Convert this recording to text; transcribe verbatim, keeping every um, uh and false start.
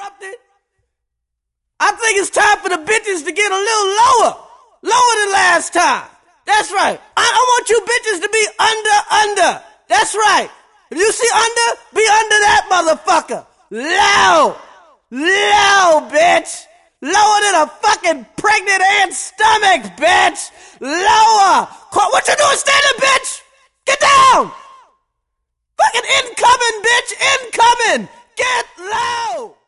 interrupted. I think it's time for the bitches to get a little lower. Lower than last time. That's right. I, I want you bitches to be under, under. That's right. If you see under, be under that motherfucker. Low. Low, bitch. Lower than a fucking pregnant ant's stomach, bitch. Lower. What you doing standing, bitch? Get down. Fucking incoming, bitch. Incoming. Get low.